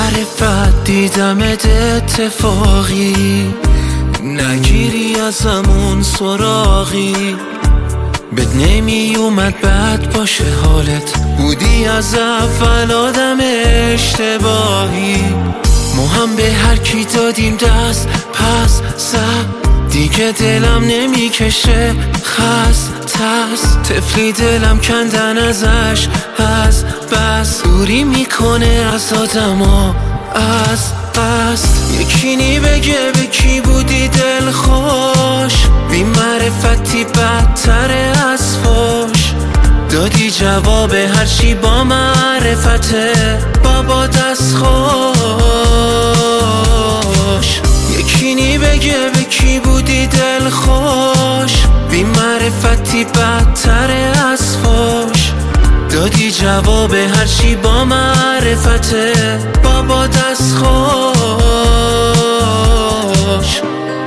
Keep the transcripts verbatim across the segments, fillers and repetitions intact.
معرفت دیدمت اتفاقی، نگیری ازمون سراغی. بد نمی اومد بد باشه حالت، بودی از اول آدم اشتباهی. ما هم به هر کی دادیم دست پس سر، دیگه دلم نمیکشه خسته است. طفلی دلم کندن ازش از بس، دوری میکنه از آدما از قصد. یکی نی بگه به کی بودی دل خوش، بی معرفتی بدتره از فوش. دادی جواب هرچی با معرفته، بابا دست خوش. یکی نی بگه به کی بودی دل خوش، بی معرفتی بدتره از فوش. دادی جواب هرچی با معرفته، بابا دست خوش.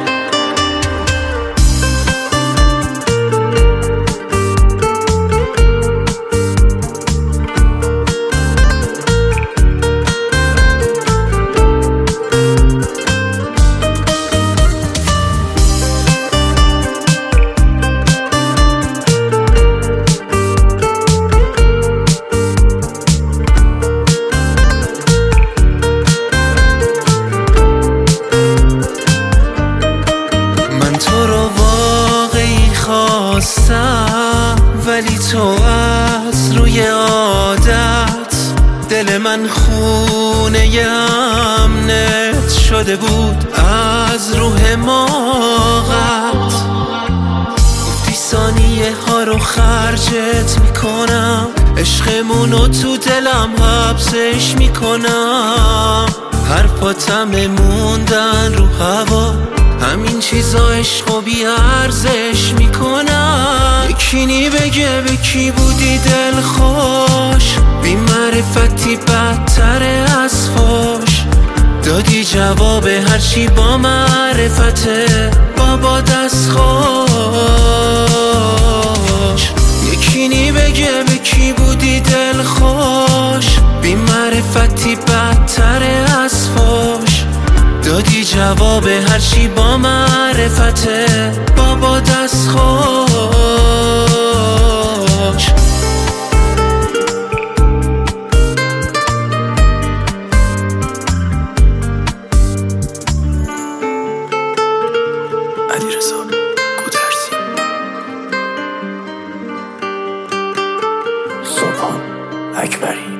ولی تو از روی عادت، دل من خونه امنت شده بود از روح حماقت. گفتی ثانیه ها رو خرجت میکنم، عشقمونو تو دلم حبسش میکنم. حرفاتم موندن رو هوا، همین چیزا عشقو بی ارزش میکنم. یکی نی بگه به کی بودی دل خوش، بی معرفتی بدتره از فوش. دادی جواب هرچی با معرفته، بابا دست خوش. یکی نی بگه به کی بودی دل خوش، بی معرفتی بدتره از فوش. دادی جواب هرچی با معرفته، بابا دست خوش. علیرضا گودرزی. سلطان اکبری.